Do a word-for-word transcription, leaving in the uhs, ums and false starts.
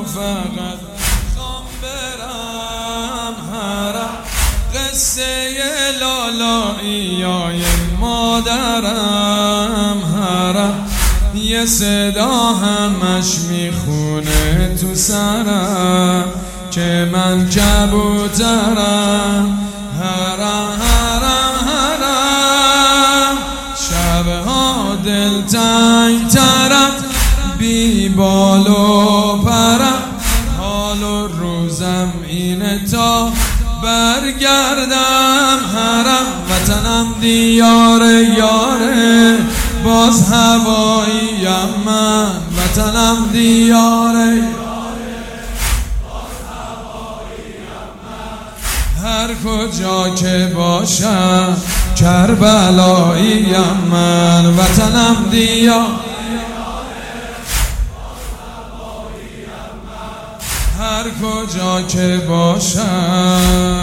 فقط خوام برم حرم، قصه لالاییای مادرم حرم، یه صدا همش میخونه تو سرم که من کبوترم. حرم حرم حرم، شبها دلتنگ ترم، بی بال و پرم، حال و روزم اینه تا برگردم حرم. وطنم دیار یاره، باز هواییم من، وطنم دیار یاره، باز هواییم من، هر کجا که باشم کربلاییم من، وطنم دیار هر کجا که باشم.